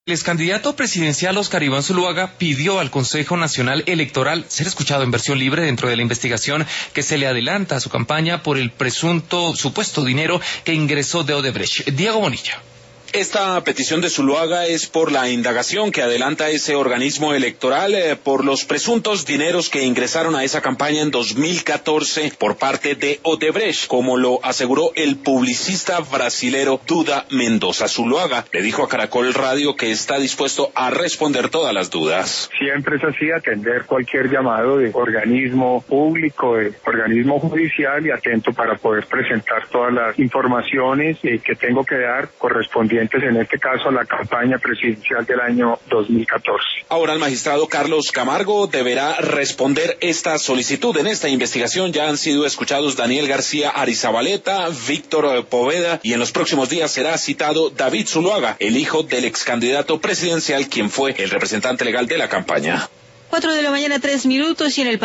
El excandidato presidencial Óscar Iván Zuluaga pidió al Consejo Nacional Electoral ser escuchado en versión libre dentro de la investigación que se le adelanta a su campaña por el supuesto dinero que ingresó de Odebrecht. Diego Bonilla. Esta petición de Zuluaga es por la indagación que adelanta ese organismo electoral por los presuntos dineros que ingresaron a esa campaña en 2014 por parte de Odebrecht, como lo aseguró el publicista brasilero Duda Mendoza. Zuluaga le dijo a Caracol Radio que está dispuesto a responder todas las dudas. Siempre es así, atender cualquier llamado de organismo público, de organismo judicial, y atento para poder presentar todas las informaciones que tengo que dar correspondientes en este caso a la campaña presidencial del año 2014. Ahora el magistrado Carlos Camargo deberá responder esta solicitud. En esta investigación ya han sido escuchados Daniel García Arizabaleta, Víctor Poveda, y en los próximos días será citado David Zuluaga, el hijo del ex candidato presidencial, quien fue el representante legal de la campaña. 4 de la mañana, 3 minutos, y en el